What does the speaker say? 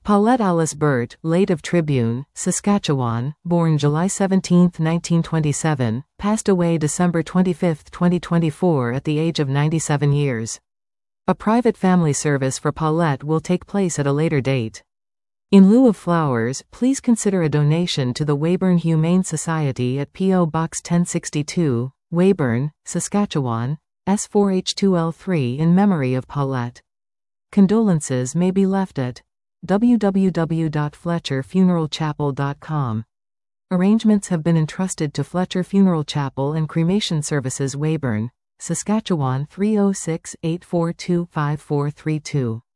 Paulette Alice Burt, late of Tribune, Saskatchewan, born July 17, 1927, passed away December 25, 2024 at the age of 97 years. A private family service for Paulette will take place at a later date. In lieu of flowers, please consider a donation to the Weyburn Humane Society at P.O. Box 1062, Weyburn, Saskatchewan, S4H2L3 in memory of Paulette. Condolences may be left at www.fletcherfuneralchapel.com. Arrangements have been entrusted to Fletcher Funeral Chapel and Cremation Services, Weyburn, Saskatchewan 306-842-5432.